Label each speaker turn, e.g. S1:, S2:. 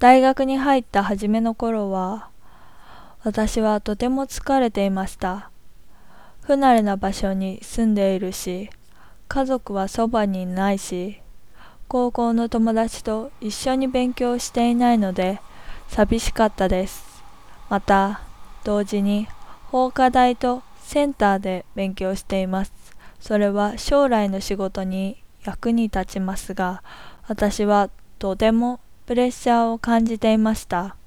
S1: 大学に入った初めの頃は、私はとても疲れていました。不慣れな場所に住んでいるし、家族はそばにいないし、高校の友達と一緒に勉強していないので寂しかったです。また、同時に法科大とセンターで勉強しています。それは将来の仕事に役に立ちますが、私はとてもプレッシャーを感じていました。